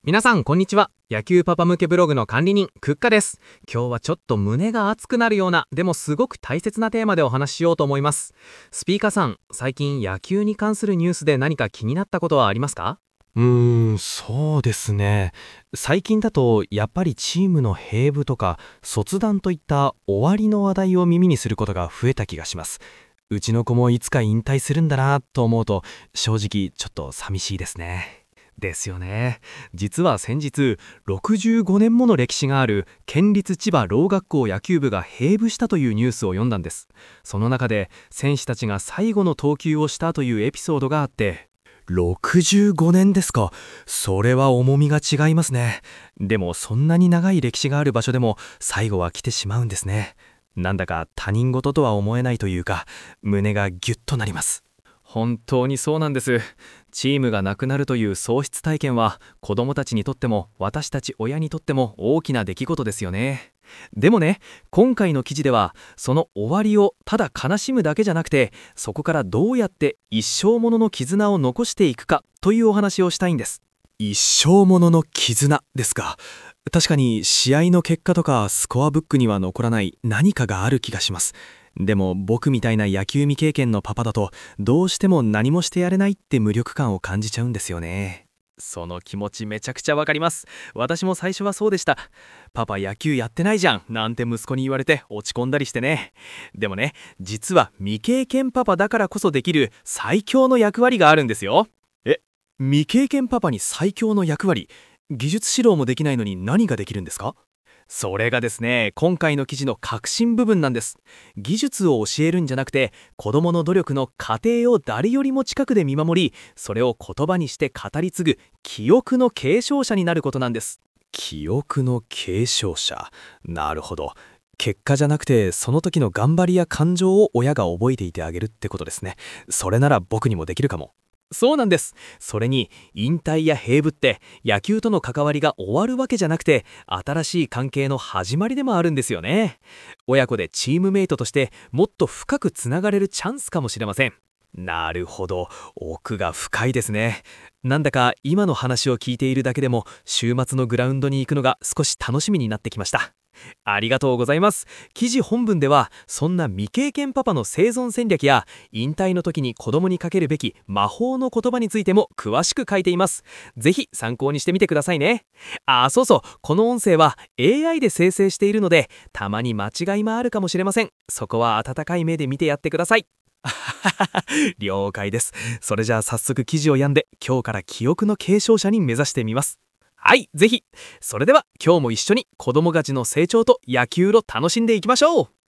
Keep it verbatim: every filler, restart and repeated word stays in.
皆さんこんにちは。野球パパ向けブログの管理人クッカです。今日はちょっと胸が熱くなるような、でもすごく大切なテーマでお話ししようと思います。スピーカーさん、最近野球に関するニュースで何か気になったことはありますか？ うーん、そうですね。最近だとやっぱりチームの閉部とか卒団といった終わりの話題を耳にすることが増えた気がします。うちの子もいつか引退するんだなと思うと正直ちょっと寂しいですね。 ですよね。実は先日、ろくじゅうごねんもの歴史がある県立千葉ろう学校野球部が閉部したというニュースを読んだんです。その中で選手たちが最後の投球をしたというエピソードがあって、 ろくじゅうごねんですか。それは重みが違いますね。でもそんなに長い歴史がある場所でも最後は来てしまうんですね。なんだか他人事とは思えないというか、胸がギュッとなります。 本当にそうなんです。チームがなくなるという喪失体験は子どもたちにとっても私たち親にとっても大きな出来事ですよね。でもね、今回の記事ではその終わりをただ悲しむだけじゃなくて、そこからどうやって一生ものの絆を残していくかというお話をしたいんです。 一生ものの絆ですか。確かに試合の結果とかスコアブックには残らない何かがある気がします。でも僕みたいな野球未経験のパパだとどうしても何もしてやれないって無力感を感じちゃうんですよね。 その気持ちめちゃくちゃわかります。私も最初はそうでした。パパ野球やってないじゃんなんて息子に言われて落ち込んだりしてね。でもね、実は未経験パパだからこそできる最強の役割があるんですよ。 え、未経験パパに最強の役割？技術指導もできないのに何ができるんですか？ それがですね、今回の記事の核心部分なんです。技術を教えるんじゃなくて、子どもの努力の過程を誰よりも近くで見守り、それを言葉にして語り継ぐ記憶の継承者になることなんです。 記憶の継承者。なるほど。結果じゃなくてその時の頑張りや感情を親が覚えていてあげるってことですね。それなら僕にもできるかも。 そうなんです。それに引退や閉部って野球との関わりが終わるわけじゃなくて、新しい関係の始まりでもあるんですよね。親子でチームメイトとしてもっと深くつながれるチャンスかもしれません。 なるほど。奥が深いですね。なんだか今の話を聞いているだけでも週末のグラウンドに行くのが少し楽しみになってきました。 ありがとうございます。記事本文ではそんな未経験パパの生存戦略や引退の時に子供にかけるべき魔法の言葉についても詳しく書いています。ぜひ参考にしてみてくださいね。あー、そうそう、この音声は エーアイ で生成しているのでたまに間違いもあるかもしれません。そこは温かい目で見てやってください。 了解です。それじゃあ早速記事を読んで今日から記憶の継承者に目指してみます。 はい、ぜひ。それでは今日も一緒に子供たちの成長と野球を楽しんでいきましょう。